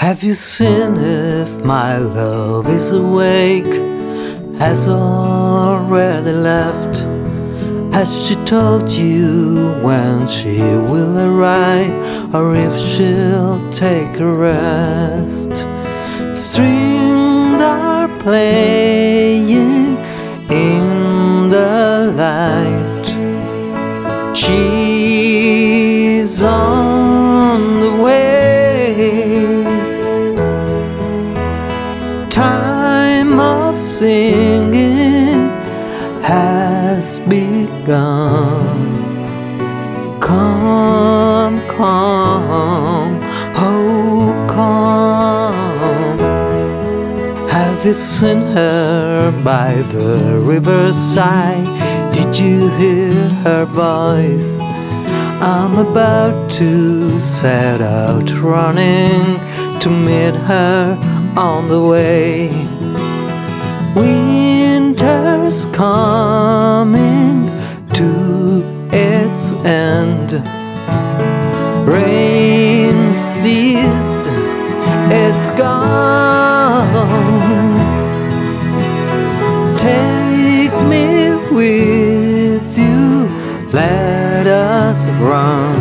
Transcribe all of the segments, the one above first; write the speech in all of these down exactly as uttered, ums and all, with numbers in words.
Have you seen if my love is awake? Has already left? Has she told you when she will arrive, or if she'll take a rest? Strings are playing in the light. She's on the way. Time of singing has begun. Come, come, oh come. Have you seen her by the riverside? Did you hear her voice? I'm about to set out running to meet her on the way. Winter's coming to its end. Rain ceased, it's gone. Take me with you, let us run.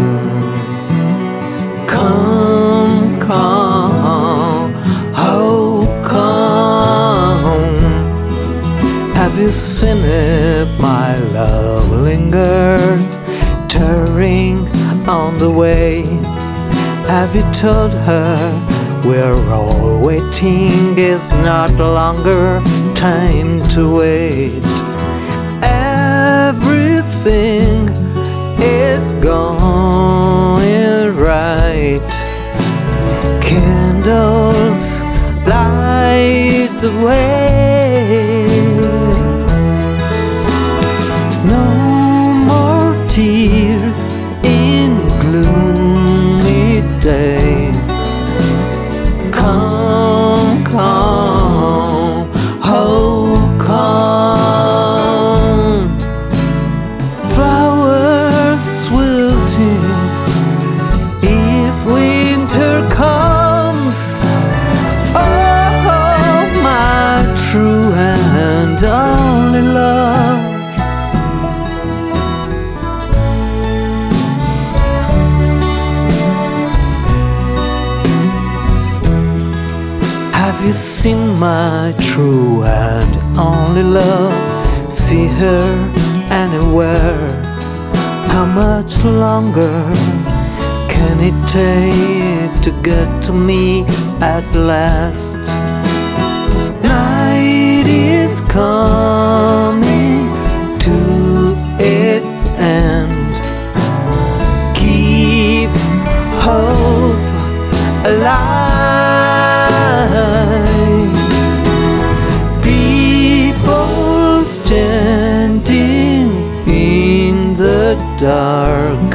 Come, come, oh come. Have you seen if my love lingers, tearing on the way? Have you told her we're all waiting, is not longer time to wait? Everything is going right. Candles light the way. No more tears in gloomy days. Come, come, oh come. Flowers wilting if winter comes. Oh, my true and only love. Have you seen my true and only love? See her anywhere. How much longer can it take to get to me at last? Night is coming to its end. Keep hope alive. People standing in the dark.